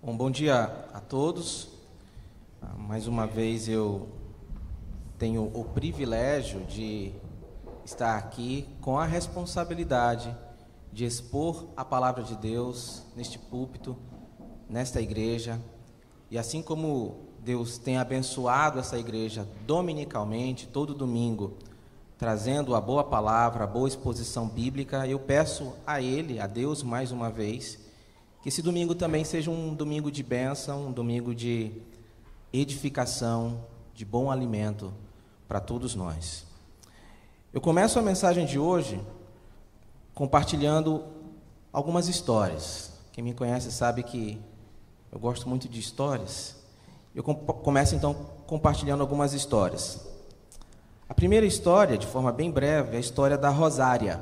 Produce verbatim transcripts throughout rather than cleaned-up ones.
Bom, bom dia a todos. Mais uma vez eu tenho o privilégio de estar aqui com a responsabilidade de expor a palavra de Deus neste púlpito, nesta igreja. E assim como Deus tem abençoado essa igreja dominicalmente, todo domingo, trazendo a boa palavra, a boa exposição bíblica, eu peço a Ele, a Deus, mais uma vez, que esse domingo também seja um domingo de bênção, um domingo de edificação, de bom alimento para todos nós. Eu começo a mensagem de hoje compartilhando algumas histórias. Quem me conhece sabe que eu gosto muito de histórias. Eu começo então compartilhando algumas histórias. A primeira história, de forma bem breve, é a história da Rosária.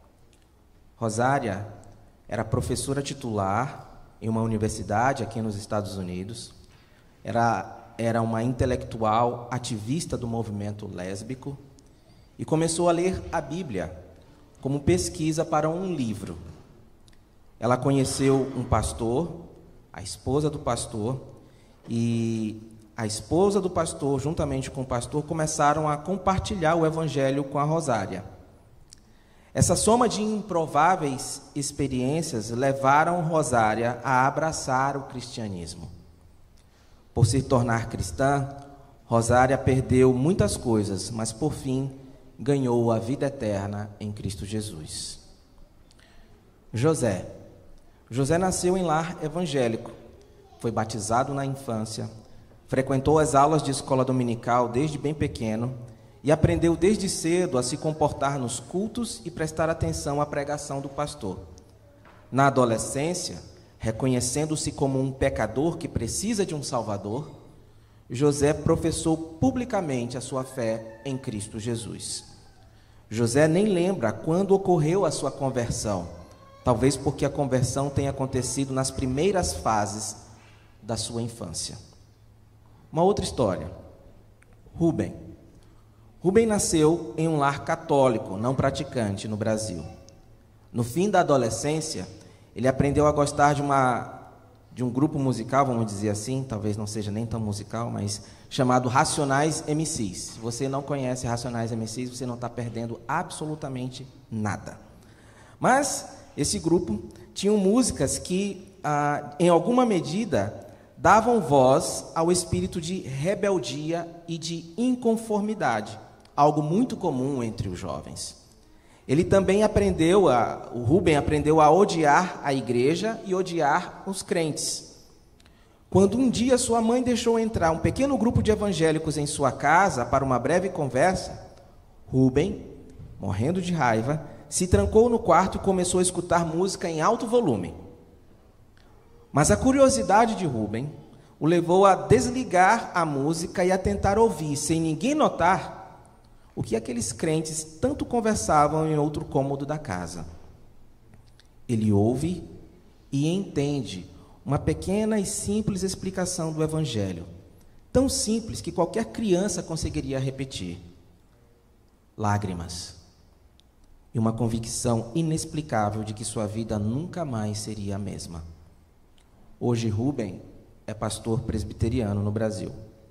Rosária era professora titular em uma universidade aqui nos Estados Unidos. Era, era uma intelectual ativista do movimento lésbico e começou a ler a Bíblia como pesquisa para um livro. Ela conheceu um pastor, a esposa do pastor, e a esposa do pastor, juntamente com o pastor, começaram a compartilhar o evangelho com a Rosária. Essa soma de improváveis experiências levaram Rosária a abraçar o cristianismo. Por se tornar cristã, Rosária perdeu muitas coisas, mas por fim ganhou a vida eterna em Cristo Jesus. José. José nasceu em lar evangélico, foi batizado na infância, frequentou as aulas de escola dominical desde bem pequeno e aprendeu desde cedo a se comportar nos cultos e prestar atenção à pregação do pastor. Na adolescência, reconhecendo-se como um pecador que precisa de um Salvador, José professou publicamente a sua fé em Cristo Jesus. José nem lembra quando ocorreu a sua conversão, talvez porque a conversão tenha acontecido nas primeiras fases da sua infância. Uma outra história. Rubem. Rubem nasceu em um lar católico, não praticante, no Brasil. No fim da adolescência, ele aprendeu a gostar de, uma, de um grupo musical, vamos dizer assim, talvez não seja nem tão musical, mas chamado Racionais M Cs. Se você não conhece Racionais M Cs, você não está perdendo absolutamente nada. Mas esse grupo tinha músicas que, ah, em alguma medida, davam voz ao espírito de rebeldia e de inconformidade, algo muito comum entre os jovens. Ele também aprendeu, a, o Rubem aprendeu a odiar a igreja e odiar os crentes. Quando um dia sua mãe deixou entrar um pequeno grupo de evangélicos em sua casa para uma breve conversa, Rubem, morrendo de raiva, se trancou no quarto e começou a escutar música em alto volume. Mas a curiosidade de Rubem o levou a desligar a música e a tentar ouvir, sem ninguém notar, o que aqueles crentes tanto conversavam em outro cômodo da casa. Ele ouve e entende uma pequena e simples explicação do Evangelho, tão simples que qualquer criança conseguiria repetir. Lágrimas. E uma convicção inexplicável de que sua vida nunca mais seria a mesma. Hoje, Rubem é pastor presbiteriano no Brasil.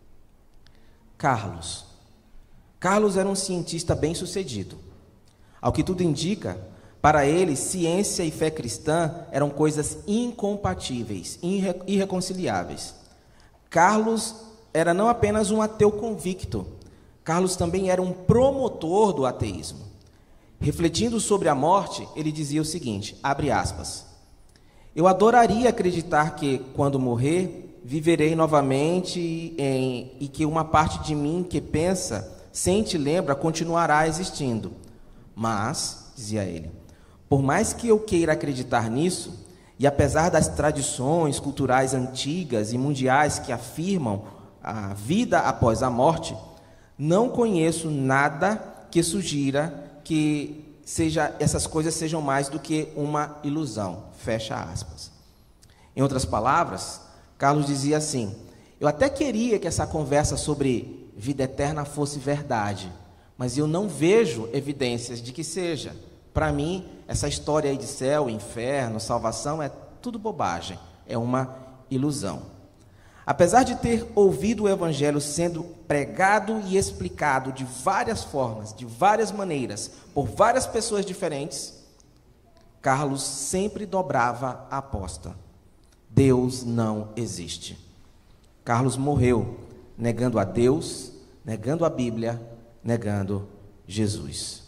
Carlos. Carlos era um cientista bem-sucedido. Ao que tudo indica, para ele, ciência e fé cristã eram coisas incompatíveis, irre- irreconciliáveis. Carlos era não apenas um ateu convicto, Carlos também era um promotor do ateísmo. Refletindo sobre a morte, ele dizia o seguinte, abre aspas, eu adoraria acreditar que, quando morrer, viverei novamente em, e que uma parte de mim que pensa, sente e lembra, continuará existindo. Mas, dizia ele, por mais que eu queira acreditar nisso, e apesar das tradições culturais antigas e mundiais que afirmam a vida após a morte, não conheço nada que sugira que seja, essas coisas sejam mais do que uma ilusão. Fecha aspas. Em outras palavras, Carlos dizia assim, eu até queria que essa conversa sobre vida eterna fosse verdade, mas eu não vejo evidências de que seja. Para mim, essa história aí de céu, inferno, salvação, é tudo bobagem, é uma ilusão. Apesar de ter ouvido o Evangelho sendo pregado e explicado de várias formas, de várias maneiras, por várias pessoas diferentes, Carlos sempre dobrava a aposta: Deus não existe. Carlos morreu negando a Deus, negando a Bíblia, negando Jesus.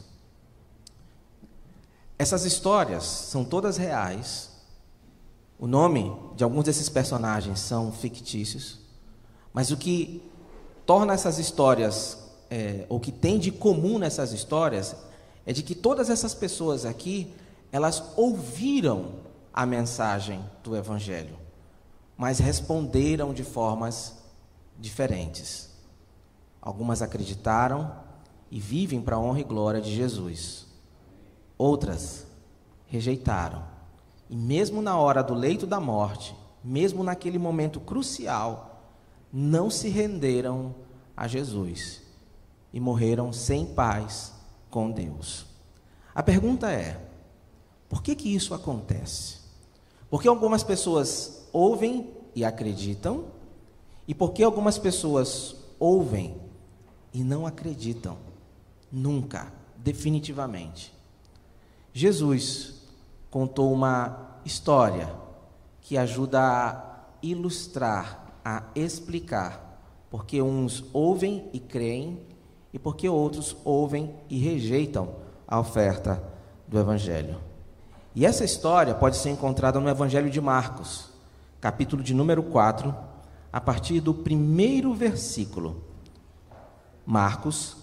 Essas histórias são todas reais. O nome de alguns desses personagens são fictícios, mas o que torna essas histórias, é, o que tem de comum nessas histórias, é de que todas essas pessoas aqui, elas ouviram a mensagem do Evangelho, mas responderam de formas diferentes. Algumas acreditaram e vivem para a honra e glória de Jesus. Outras rejeitaram. E mesmo na hora do leito da morte, mesmo naquele momento crucial, não se renderam a Jesus e morreram sem paz com Deus. A pergunta é: por que que isso acontece? Porque algumas pessoas ouvem e acreditam, e porque algumas pessoas ouvem e não acreditam, nunca, definitivamente. Jesus contou uma história que ajuda a ilustrar, a explicar, porque uns ouvem e creem, e porque outros ouvem e rejeitam a oferta do Evangelho. E essa história pode ser encontrada no Evangelho de Marcos, capítulo de número quatro, a partir do primeiro versículo. Marcos,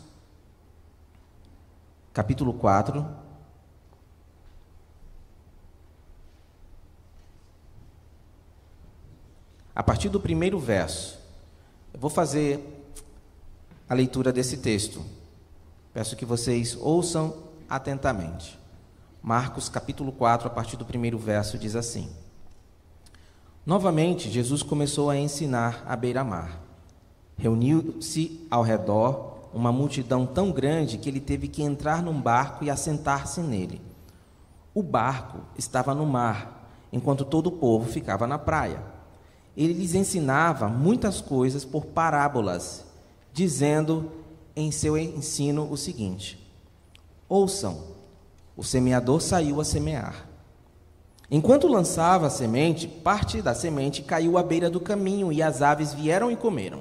capítulo quatro, a partir do primeiro verso. Eu vou fazer a leitura desse texto. Peço que vocês ouçam atentamente. Marcos, capítulo quatro, a partir do primeiro verso, diz assim: Novamente, Jesus começou a ensinar à beira-mar. Reuniu-se ao redor uma multidão tão grande que ele teve que entrar num barco e assentar-se nele. O barco estava no mar, enquanto todo o povo ficava na praia. Ele lhes ensinava muitas coisas por parábolas, dizendo em seu ensino o seguinte: Ouçam, o semeador saiu a semear. Enquanto lançava a semente, parte da semente caiu à beira do caminho e as aves vieram e comeram.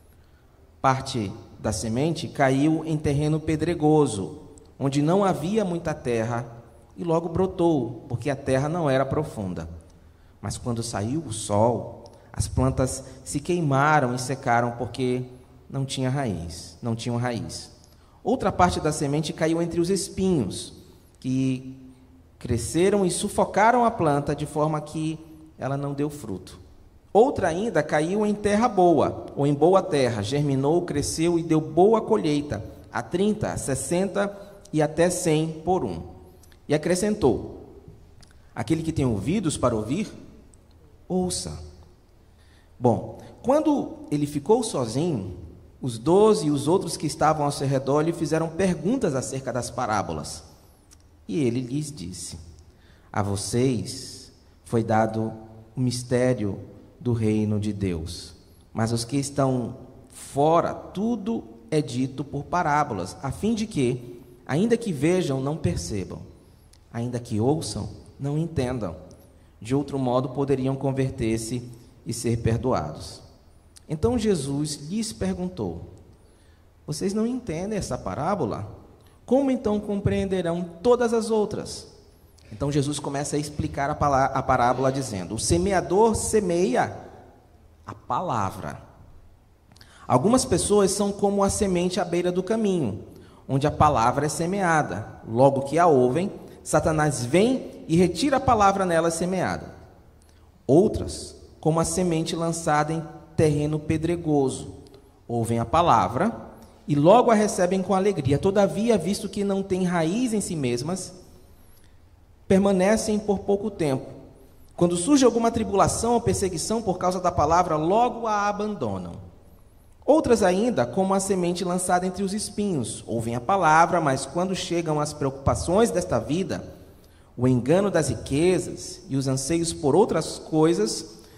Parte da semente caiu em terreno pedregoso, onde não havia muita terra, e logo brotou, porque a terra não era profunda. Mas quando saiu o sol, as plantas se queimaram e secaram, porque não tinha raiz, não tinham raiz. Outra parte da semente caiu entre os espinhos, que cresceram e sufocaram a planta, de forma que ela não deu fruto. Outra ainda caiu em terra boa, ou em boa terra, germinou, cresceu e deu boa colheita, a trinta, a sessenta e até cem por um. E acrescentou: Aquele que tem ouvidos para ouvir, ouça. Bom, quando ele ficou sozinho, os doze e os outros que estavam ao seu redor lhe fizeram perguntas acerca das parábolas. E ele lhes disse: A vocês foi dado o mistério do reino de Deus, mas os que estão fora, tudo é dito por parábolas, a fim de que, ainda que vejam, não percebam, ainda que ouçam, não entendam. De outro modo, poderiam converter-se e ser perdoados. Então Jesus lhes perguntou: Vocês não entendem essa parábola? Como então compreenderão todas as outras? Então Jesus começa a explicar a, palavra, a parábola dizendo: O semeador semeia a palavra. Algumas pessoas são como a semente à beira do caminho, onde a palavra é semeada. Logo que a ouvem, Satanás vem e retira a palavra nela semeada. Outras, como a semente lançada em terreno pedregoso, ouvem a palavra e logo a recebem com alegria. Todavia, visto que não têm raiz em si mesmas, permanecem por pouco tempo. Quando surge alguma tribulação ou perseguição por causa da palavra, logo a abandonam. Outras ainda, como a semente lançada entre os espinhos, ouvem a palavra, mas quando chegam as preocupações desta vida, o engano das riquezas e os anseios por outras coisas,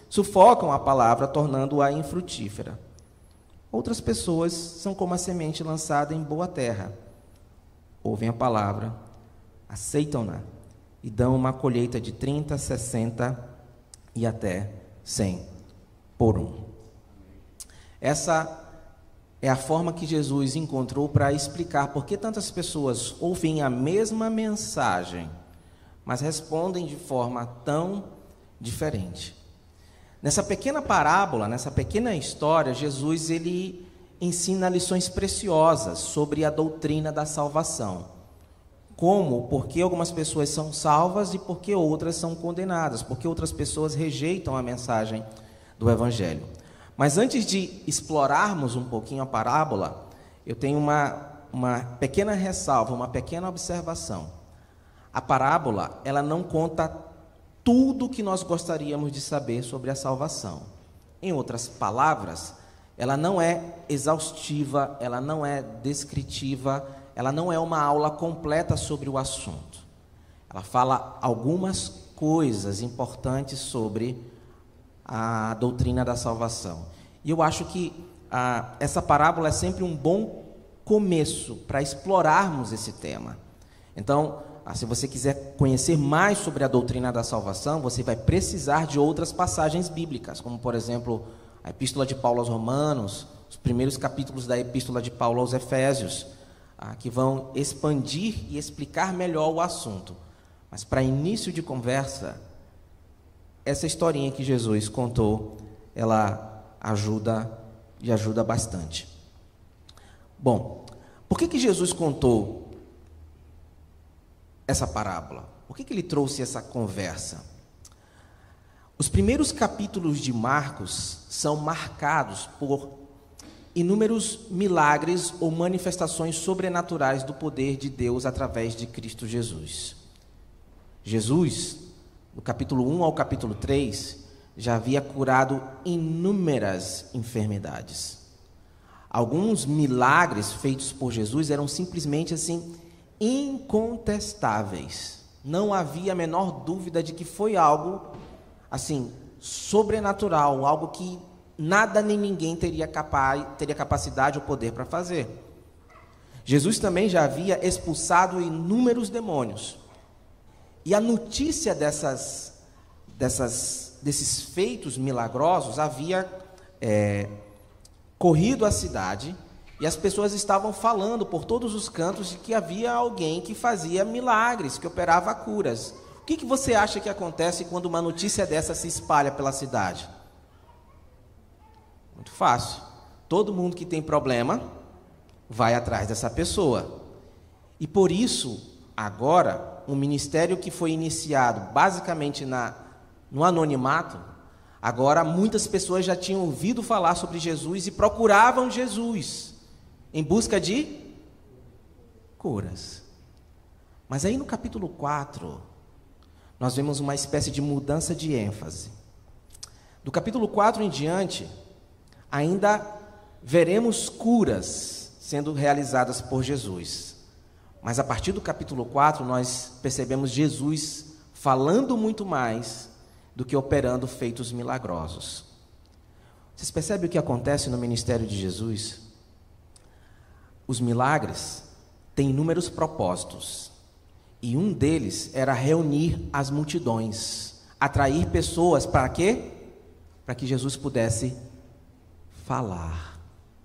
sufocam a palavra, tornando-a infrutífera. Outras pessoas são como a semente lançada em boa terra. Ouvem a palavra, aceitam-na e dão uma colheita de trinta, sessenta e até cem por um. Essa é a forma que Jesus encontrou para explicar por que tantas pessoas ouvem a mesma mensagem, mas respondem de forma tão diferente. Nessa pequena parábola, nessa pequena história, Jesus ele ensina lições preciosas sobre a doutrina da salvação. Como, porque algumas pessoas são salvas e porque outras são condenadas, porque outras pessoas rejeitam a mensagem do Evangelho. Mas antes de explorarmos um pouquinho a parábola, eu tenho uma, uma pequena ressalva, uma pequena observação. A parábola, ela não conta tudo o que nós gostaríamos de saber sobre a salvação. Em outras palavras, ela não é exaustiva, ela não é descritiva, ela não é uma aula completa sobre o assunto. Ela fala algumas coisas importantes sobre a doutrina da salvação. E eu acho que ah, essa parábola é sempre um bom começo para explorarmos esse tema. Então, ah, se você quiser conhecer mais sobre a doutrina da salvação, você vai precisar de outras passagens bíblicas, como, por exemplo, a Epístola de Paulo aos Romanos, os primeiros capítulos da Epístola de Paulo aos Efésios, ah, que vão expandir e explicar melhor o assunto. Mas, para início de conversa, essa historinha que Jesus contou, ela ajuda e ajuda bastante. Bom, por que que Jesus contou essa parábola? Por que que ele trouxe essa conversa? Os primeiros capítulos de Marcos são marcados por inúmeros milagres ou manifestações sobrenaturais do poder de Deus através de Cristo Jesus. Jesus, do capítulo um ao capítulo três, já havia curado inúmeras enfermidades. Alguns milagres feitos por Jesus eram simplesmente assim, incontestáveis. Não havia a menor dúvida de que foi algo assim, sobrenatural, algo que nada nem ninguém teria, capaz, teria capacidade ou poder para fazer. Jesus também já havia expulsado inúmeros demônios. E a notícia dessas, dessas, desses feitos milagrosos havia é, corrido a cidade, e as pessoas estavam falando por todos os cantos de que havia alguém que fazia milagres, que operava curas. O que, que você acha que acontece quando uma notícia dessa se espalha pela cidade? Muito fácil. Todo mundo que tem problema vai atrás dessa pessoa. E por isso, agora, um ministério que foi iniciado basicamente na, no anonimato, agora muitas pessoas já tinham ouvido falar sobre Jesus e procuravam Jesus em busca de curas. Mas aí no capítulo quatro, nós vemos uma espécie de mudança de ênfase. Do capítulo quatro em diante, ainda veremos curas sendo realizadas por Jesus. Mas a partir do capítulo quatro, nós percebemos Jesus falando muito mais do que operando feitos milagrosos. Vocês percebem o que acontece no ministério de Jesus? Os milagres têm inúmeros propósitos. E um deles era reunir as multidões, atrair pessoas para quê? Para que Jesus pudesse falar.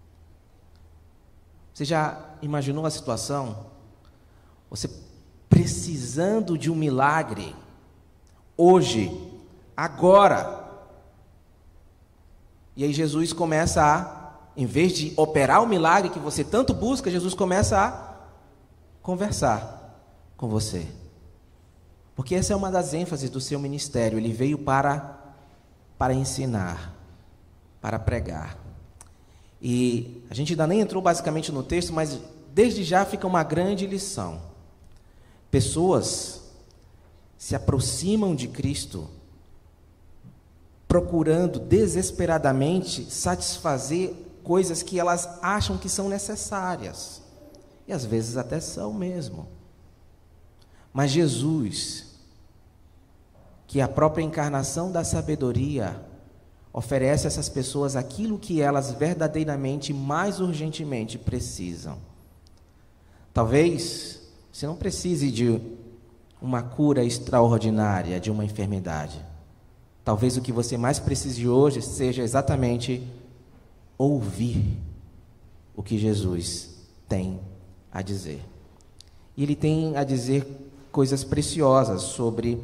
Você já imaginou a situação? Você precisando de um milagre, hoje, agora. E aí Jesus começa a, em vez de operar o milagre que você tanto busca, Jesus começa a conversar com você. Porque essa é uma das ênfases do seu ministério. Ele veio para, para ensinar, para pregar. E a gente ainda nem entrou basicamente no texto, mas desde já fica uma grande lição. Pessoas se aproximam de Cristo procurando desesperadamente satisfazer coisas que elas acham que são necessárias. E às vezes até são mesmo. Mas Jesus, que é a própria encarnação da sabedoria, oferece a essas pessoas aquilo que elas verdadeiramente, mais urgentemente precisam. Talvez você não precise de uma cura extraordinária de uma enfermidade. Talvez o que você mais precise hoje seja exatamente ouvir o que Jesus tem a dizer. E Ele tem a dizer coisas preciosas sobre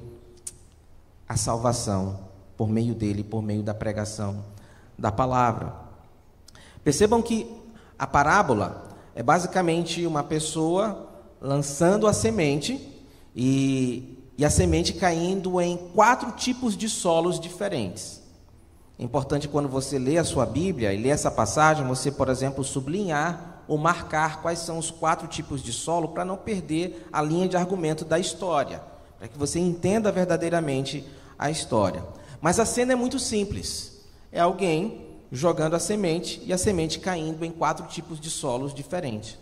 a salvação por meio dele, por meio da pregação da palavra. Percebam que a parábola é basicamente uma pessoa lançando a semente e, e a semente caindo em quatro tipos de solos diferentes. É importante, quando você lê a sua Bíblia e lê essa passagem, você, por exemplo, sublinhar ou marcar quais são os quatro tipos de solo para não perder a linha de argumento da história, para que você entenda verdadeiramente a história. Mas a cena é muito simples. É alguém jogando a semente e a semente caindo em quatro tipos de solos diferentes.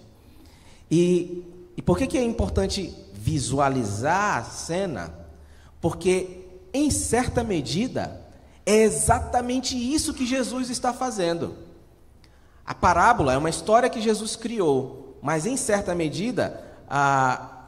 E, e por que, que é importante visualizar a cena? Porque, em certa medida, é exatamente isso que Jesus está fazendo. A parábola é uma história que Jesus criou, mas, em certa medida, a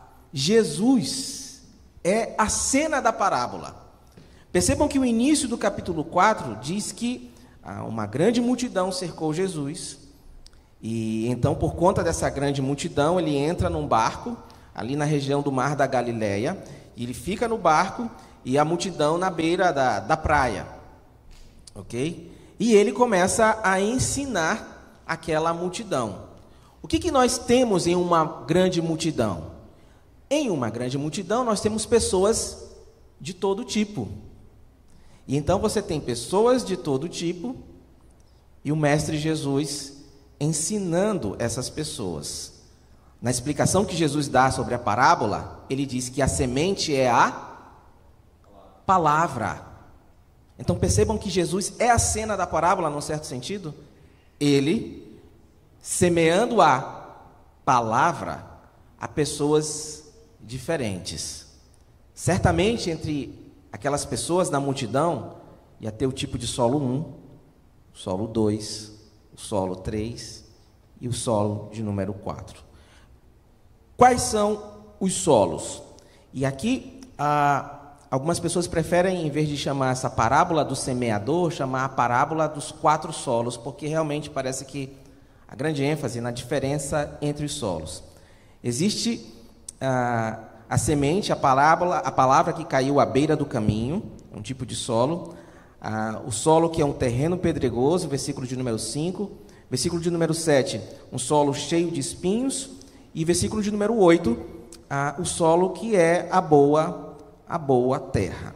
Jesus é a cena da parábola. Percebam que o início do capítulo quatro diz que ah, uma grande multidão cercou Jesus, e então, por conta dessa grande multidão, ele entra num barco, ali na região do Mar da Galileia, e ele fica no barco, e a multidão na beira da, da praia, ok? E ele começa a ensinar aquela multidão. O que, que nós temos em uma grande multidão? Em uma grande multidão, nós temos pessoas de todo tipo. E então você tem pessoas de todo tipo e o Mestre Jesus ensinando essas pessoas. Na explicação que Jesus dá sobre a parábola, ele diz que a semente é a palavra. Então percebam que Jesus é a cena da parábola, num certo sentido. Ele, semeando a palavra a pessoas diferentes. Certamente, entre aquelas pessoas na multidão, ia ter o tipo de solo um, o solo dois, o solo três e o solo de número quatro. Quais são os solos? E aqui, ah, algumas pessoas preferem, em vez de chamar essa parábola do semeador, chamar a parábola dos quatro solos, porque realmente parece que a grande ênfase na diferença entre os solos. Existe ah, a semente, a parábola, a palavra que caiu à beira do caminho, um tipo de solo. Ah, o solo que é um terreno pedregoso, versículo de número cinco. Versículo de número sete, um solo cheio de espinhos. E versículo de número oito, ah, o solo que é a boa, a boa terra.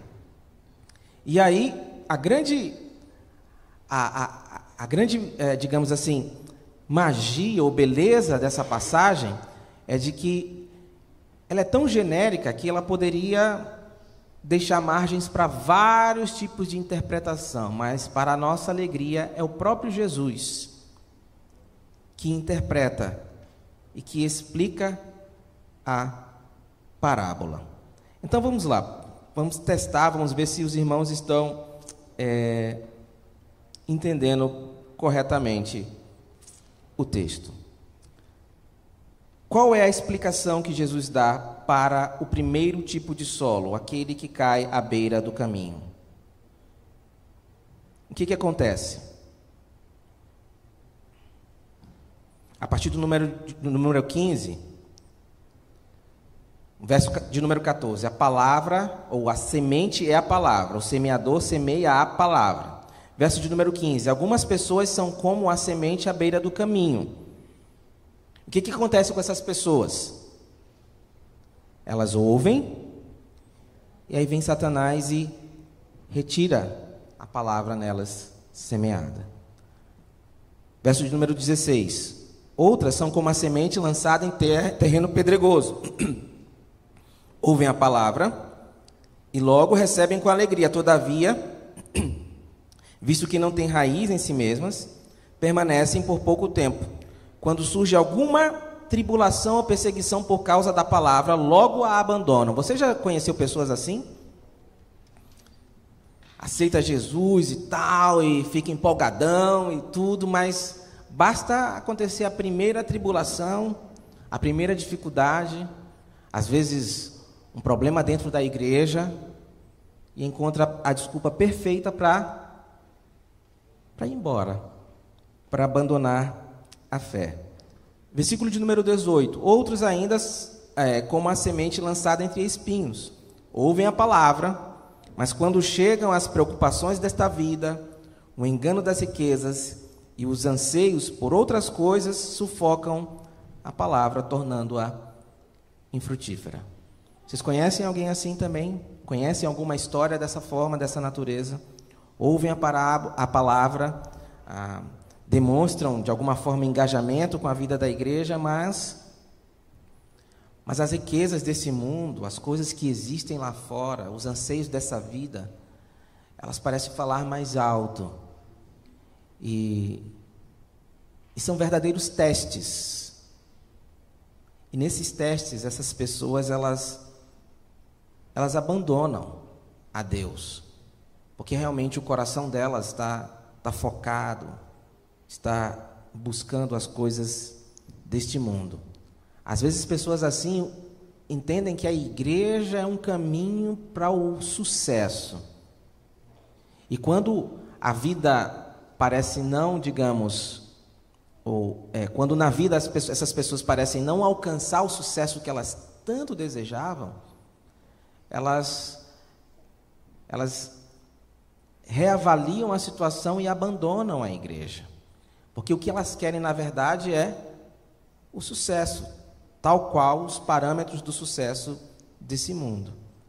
E aí, a grande, a, a, a grande eh, digamos assim, magia ou beleza dessa passagem é de que ela é tão genérica que ela poderia deixar margens para vários tipos de interpretação, mas, para a nossa alegria, é o próprio Jesus que interpreta e que explica a parábola. Então vamos lá, vamos testar, vamos ver se os irmãos estão é, entendendo corretamente o texto. Qual é a explicação que Jesus dá para o primeiro tipo de solo, aquele que cai à beira do caminho? O que, que acontece? A partir do número, do número quinze, verso de número quatorze, a palavra, ou a semente é a palavra, o semeador semeia a palavra. Verso de número quinze, algumas pessoas são como a semente à beira do caminho. O que, que acontece com essas pessoas? Elas ouvem, e aí vem Satanás e retira a palavra nelas semeada. Verso de número dezesseis. Outras são como a semente lançada em terra, terreno pedregoso. Ouvem a palavra e logo recebem com alegria. Todavia, visto que não têm raiz em si mesmas, permanecem por pouco tempo. Quando surge alguma tribulação ou perseguição por causa da palavra, logo a abandonam. Você já conheceu pessoas assim? aceita Jesus e tal, e fica empolgadão e tudo, mas basta acontecer a primeira tribulação, a primeira dificuldade, às vezes um problema dentro da igreja, e encontra a desculpa perfeita para para ir embora, para abandonar a fé. Versículo de número dezoito. Outros ainda, é, como a semente lançada entre espinhos, ouvem a palavra, mas quando chegam as preocupações desta vida, o engano das riquezas e os anseios por outras coisas sufocam a palavra, tornando-a infrutífera. Vocês conhecem alguém assim também? Conhecem alguma história dessa forma, dessa natureza? Ouvem a, parábola, a palavra, ah, demonstram de alguma forma engajamento com a vida da igreja, mas, mas as riquezas desse mundo, as coisas que existem lá fora, os anseios dessa vida, elas parecem falar mais alto. E, e são verdadeiros testes. E nesses testes, essas pessoas, elas, elas abandonam a Deus, porque realmente o coração delas está, está focado, está buscando as coisas deste mundo. Às vezes pessoas assim entendem que a igreja é um caminho para o sucesso. E quando a vida parece não, digamos, ou é, quando na vida as pessoas, essas pessoas parecem não alcançar o sucesso que elas tanto desejavam, elas, elas reavaliam a situação e abandonam a igreja. Porque o que elas querem, na verdade, é o sucesso, tal qual os parâmetros do sucesso desse mundo.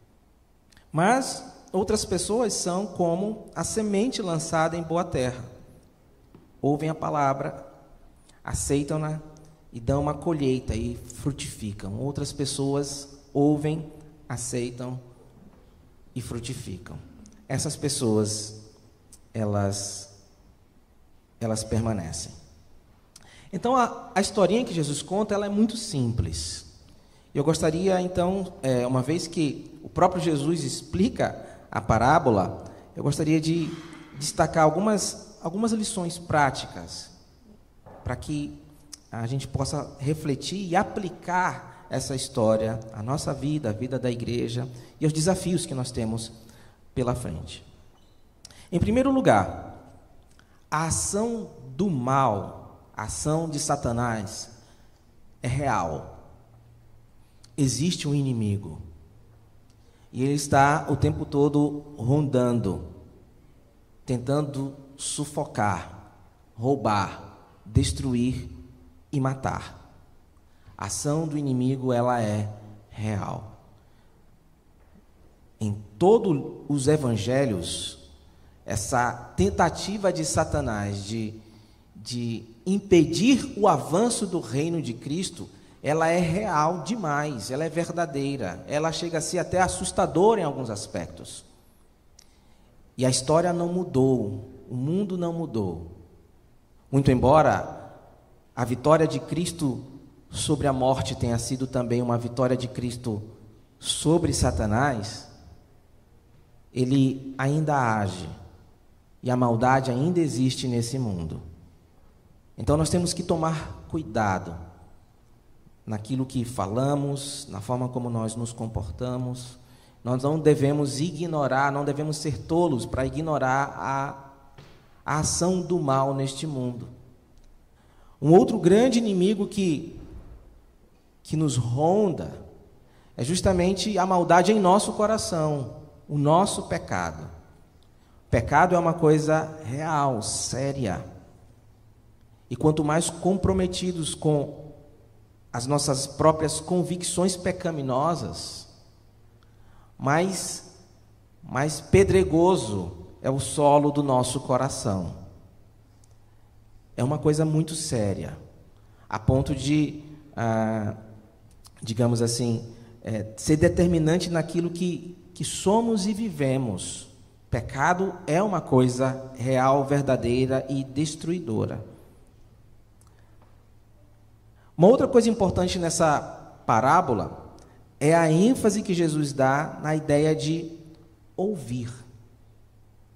Mas outras pessoas são como a semente lançada em boa terra. Ouvem a palavra, aceitam-na e dão uma colheita e frutificam. Outras pessoas ouvem, aceitam e frutificam. Essas pessoas, elas... elas permanecem. Então, a, a historinha que Jesus conta, ela é muito simples. Eu gostaria, então, é, uma vez que o próprio Jesus explica a parábola, eu gostaria de destacar algumas, algumas lições práticas, para que a gente possa refletir e aplicar essa história à nossa vida, à vida da igreja, e aos desafios que nós temos pela frente. Em primeiro lugar, a ação do mal, a ação de Satanás, é real. Existe um inimigo. E ele está o tempo todo rondando, tentando sufocar, roubar, destruir e matar. A ação do inimigo, ela é real. Em todos os evangelhos, essa tentativa de Satanás de, de impedir o avanço do reino de Cristo, ela é real demais, ela é verdadeira, ela chega a ser até assustadora em alguns aspectos. E a história não mudou, o mundo não mudou. Muito embora a vitória de Cristo sobre a morte tenha sido também uma vitória de Cristo sobre Satanás, ele ainda age. E a maldade ainda existe nesse mundo. Então nós temos que tomar cuidado naquilo que falamos, na forma como nós nos comportamos. Nós não devemos ignorar, não devemos ser tolos para ignorar a, a ação do mal neste mundo. Um outro grande inimigo que, que nos ronda é justamente a maldade em nosso coração, o nosso pecado. Pecado é uma coisa real, séria. E quanto mais comprometidos com as nossas próprias convicções pecaminosas, mais, mais pedregoso é o solo do nosso coração. É uma coisa muito séria, a ponto de, ah, digamos assim, é, ser determinante naquilo que, que somos e vivemos. Pecado é uma coisa real, verdadeira e destruidora. Uma outra coisa importante nessa parábola é a ênfase que Jesus dá na ideia de ouvir.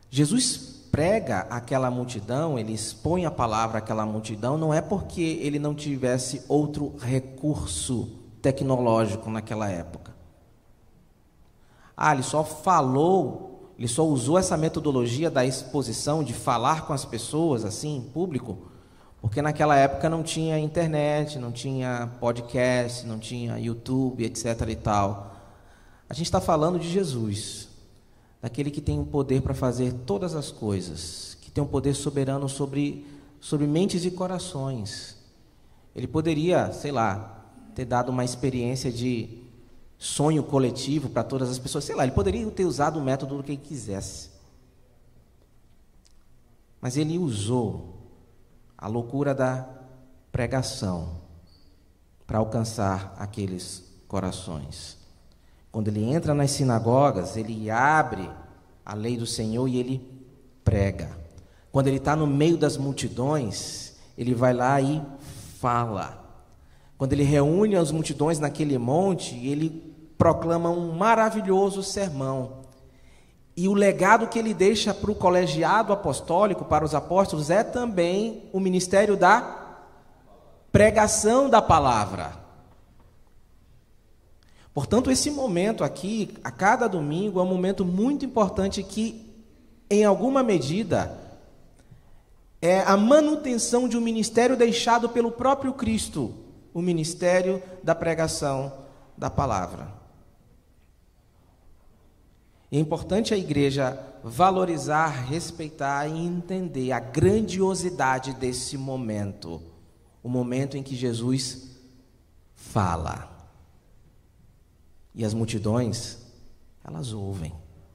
Jesus prega àquela multidão, ele expõe a palavra àquela multidão, não é porque ele não tivesse outro recurso tecnológico naquela época. Ah, ele só falou, ele só usou essa metodologia da exposição, de falar com as pessoas assim, em público, porque naquela época não tinha internet, não tinha podcast, não tinha YouTube, etc e tal. A gente está falando de Jesus, daquele que tem o poder para fazer todas as coisas, que tem um poder soberano sobre, sobre mentes e corações. Ele poderia, sei lá, ter dado uma experiência de sonho coletivo para todas as pessoas, sei lá, ele poderia ter usado o método que ele quisesse. Mas ele usou a loucura da pregação para alcançar aqueles corações. Quando ele entra nas sinagogas, ele abre a lei do Senhor e ele prega. Quando ele está no meio das multidões, ele vai lá e fala. Quando ele reúne as multidões naquele monte, ele proclama um maravilhoso sermão. E o legado que ele deixa para o colegiado apostólico, para os apóstolos, é também o ministério da pregação da palavra. Portanto, esse momento aqui, a cada domingo, é um momento muito importante que, em alguma medida, é a manutenção de um ministério deixado pelo próprio Cristo, o ministério da pregação da palavra. É importante a igreja valorizar, respeitar e entender a grandiosidade desse momento, o momento em que Jesus fala. E as multidões, elas ouvem.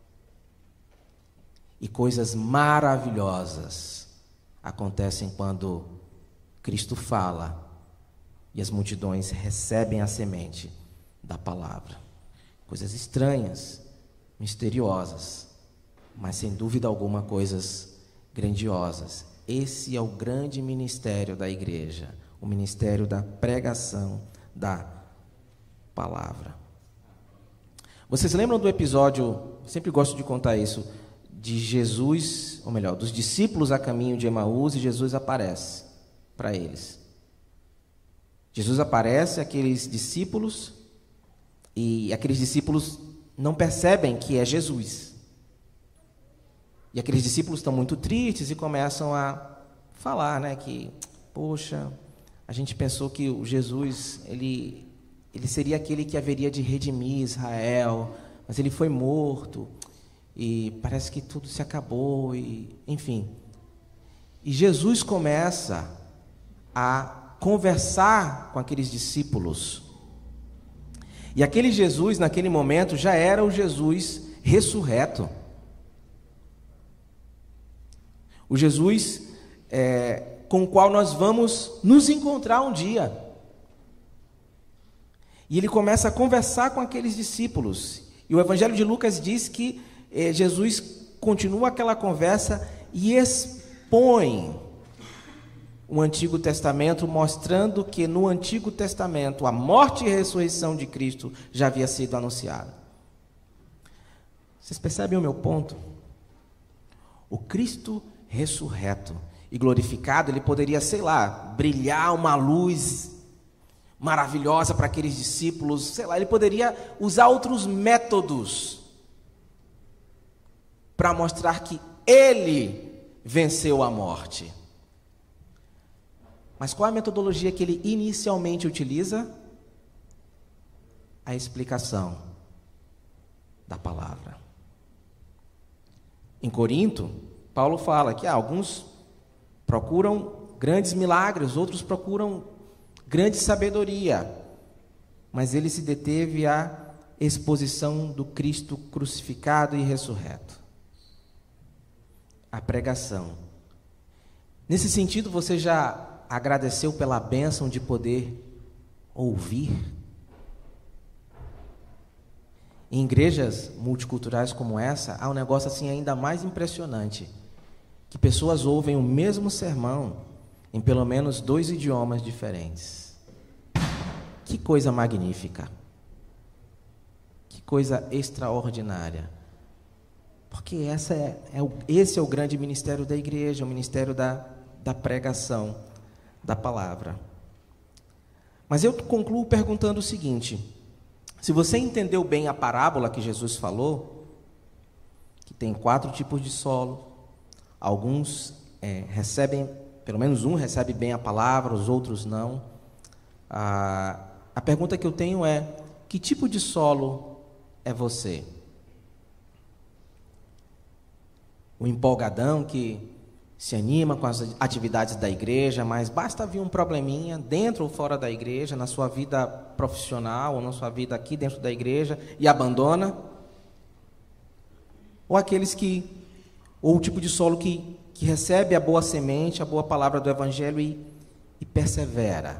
E coisas maravilhosas acontecem quando Cristo fala e as multidões recebem a semente da palavra. Coisas estranhas, misteriosas, mas sem dúvida alguma coisas grandiosas. Esse é o grande ministério da igreja, o ministério da pregação da palavra. Vocês lembram do episódio, sempre gosto de contar isso, de Jesus, ou melhor, dos discípulos a caminho de Emaús, e Jesus aparece para eles. Jesus aparece àqueles discípulos, e aqueles discípulos não percebem que é Jesus. E aqueles discípulos estão muito tristes e começam a falar, né, que, poxa, a gente pensou que o Jesus, ele, ele seria aquele que haveria de redimir Israel, mas ele foi morto, e parece que tudo se acabou, e, enfim. E Jesus começa a conversar com aqueles discípulos. E aquele Jesus, naquele momento, já era o Jesus ressurreto. O Jesus é, com o qual nós vamos nos encontrar um dia. E ele começa a conversar com aqueles discípulos. E o Evangelho de Lucas diz que é, Jesus continua aquela conversa e expõe o Antigo Testamento, mostrando que no Antigo Testamento a morte e a ressurreição de Cristo já havia sido anunciada. Vocês percebem o meu ponto? O Cristo ressurreto e glorificado, ele poderia, sei lá, brilhar uma luz maravilhosa para aqueles discípulos, sei lá, ele poderia usar outros métodos para mostrar que ele venceu a morte. Mas qual é a metodologia que ele inicialmente utiliza? A explicação da palavra. Em Corinto, Paulo fala que ah, alguns procuram grandes milagres, outros procuram grande sabedoria, mas ele se deteve à exposição do Cristo crucificado e ressurreto. A pregação. Nesse sentido, você já agradeceu pela bênção de poder ouvir? Em igrejas multiculturais como essa, há um negócio assim ainda mais impressionante, que pessoas ouvem o mesmo sermão em pelo menos dois idiomas diferentes. Que coisa magnífica! Que coisa extraordinária! Porque essa é, é o, esse é o grande ministério da igreja, o ministério da, da pregação, da palavra. Mas eu concluo perguntando o seguinte: se você entendeu bem a parábola que Jesus falou, que tem quatro tipos de solo, alguns é, recebem, pelo menos um recebe bem a palavra, os outros não. A, a pergunta que eu tenho é: que tipo de solo é você? O empolgadão que se anima com as atividades da igreja, mas basta vir um probleminha dentro ou fora da igreja, na sua vida profissional ou na sua vida aqui dentro da igreja, e abandona? Ou aqueles que, ou o tipo de solo que, que recebe a boa semente, a boa palavra do Evangelho e, e persevera,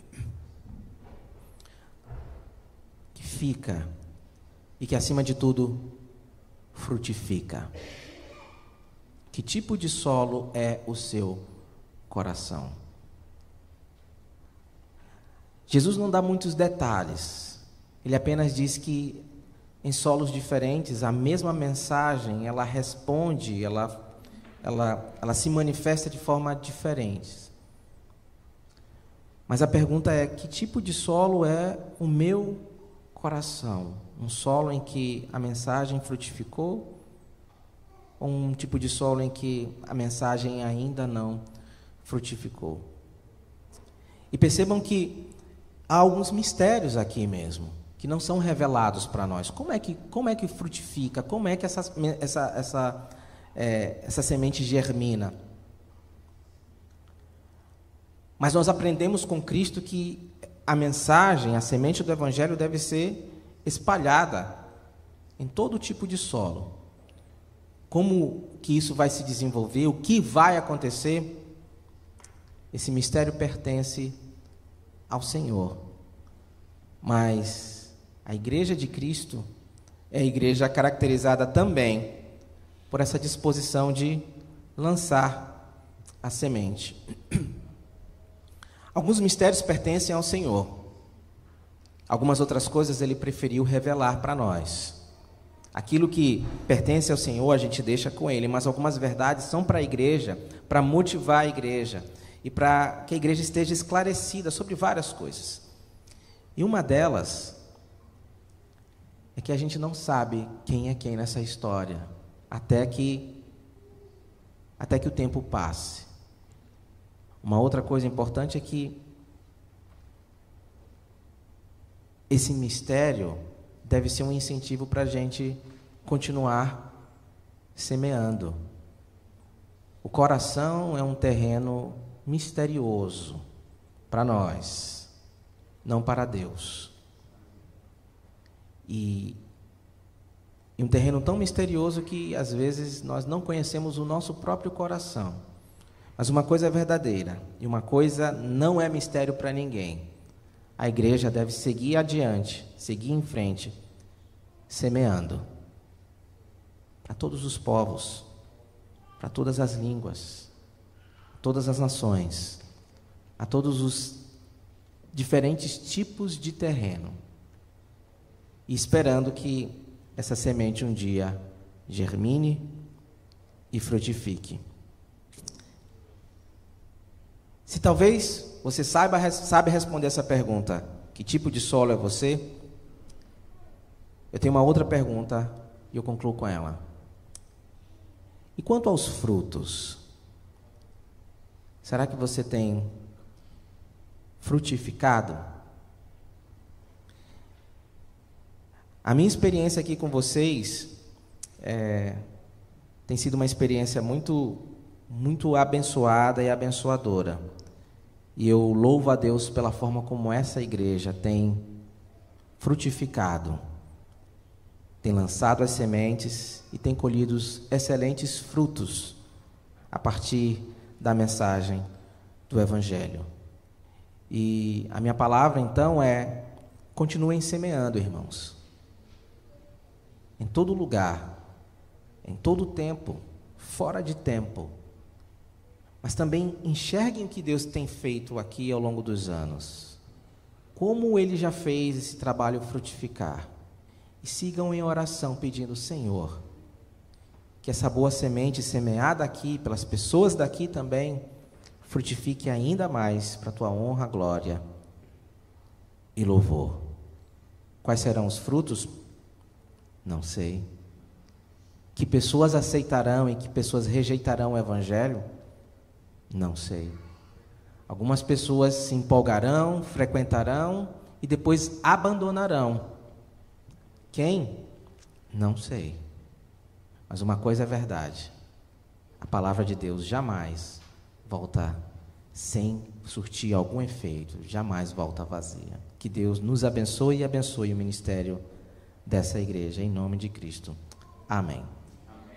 que fica e que, acima de tudo, frutifica. Que tipo de solo é o seu coração? Jesus não dá muitos detalhes. Ele apenas diz que em solos diferentes a mesma mensagem, ela responde, ela, ela, ela se manifesta de forma diferente. Mas a pergunta é: que tipo de solo é o meu coração? Um solo em que a mensagem frutificou? Ou um tipo de solo em que a mensagem ainda não frutificou? E percebam que há alguns mistérios aqui mesmo, que não são revelados para nós. Como é que, como é que frutifica? Como é que essa, essa, essa, é, essa semente germina? Mas nós aprendemos com Cristo que a mensagem, a semente do Evangelho deve ser espalhada em todo tipo de solo. Como que isso vai se desenvolver, o que vai acontecer, esse mistério pertence ao Senhor. Mas a igreja de Cristo é a igreja caracterizada também por essa disposição de lançar a semente. Alguns mistérios pertencem ao Senhor. Algumas outras coisas Ele preferiu revelar para nós. Aquilo que pertence ao Senhor, a gente deixa com Ele, mas algumas verdades são para a igreja, para motivar a igreja e para que a igreja esteja esclarecida sobre várias coisas. E uma delas é que a gente não sabe quem é quem nessa história, até que, até que o tempo passe. Uma outra coisa importante é que esse mistério deve ser um incentivo para a gente continuar semeando. O coração é um terreno misterioso para nós, não para Deus. E, e um terreno tão misterioso que, às vezes, nós não conhecemos o nosso próprio coração. Mas uma coisa é verdadeira, e uma coisa não é mistério para ninguém. A igreja deve seguir adiante, seguir em frente, semeando para todos os povos, para todas as línguas, todas as nações, a todos os diferentes tipos de terreno, e esperando que essa semente um dia germine e frutifique. Se talvez você saiba, sabe responder essa pergunta, que tipo de solo é você? Eu tenho uma outra pergunta e eu concluo com ela. E quanto aos frutos? Será que você tem frutificado? A minha experiência aqui com vocês é, tem sido uma experiência muito, muito abençoada e abençoadora. E eu louvo a Deus pela forma como essa igreja tem frutificado, tem lançado as sementes e tem colhido excelentes frutos a partir da mensagem do Evangelho. E a minha palavra, então, é: continuem semeando, irmãos. Em todo lugar, em todo tempo, fora de tempo. Mas também enxerguem o que Deus tem feito aqui ao longo dos anos. Como Ele já fez esse trabalho frutificar. E sigam em oração pedindo: Senhor, que essa boa semente semeada aqui, pelas pessoas daqui também, frutifique ainda mais para a tua honra, glória e louvor. Quais serão os frutos? Não sei. Que pessoas aceitarão e que pessoas rejeitarão o Evangelho? Não sei. Algumas pessoas se empolgarão, frequentarão e depois abandonarão. Quem? Não sei. Mas uma coisa é verdade: a palavra de Deus jamais volta sem surtir algum efeito, jamais volta vazia. Que Deus nos abençoe e abençoe o ministério dessa igreja, em nome de Cristo. Amém.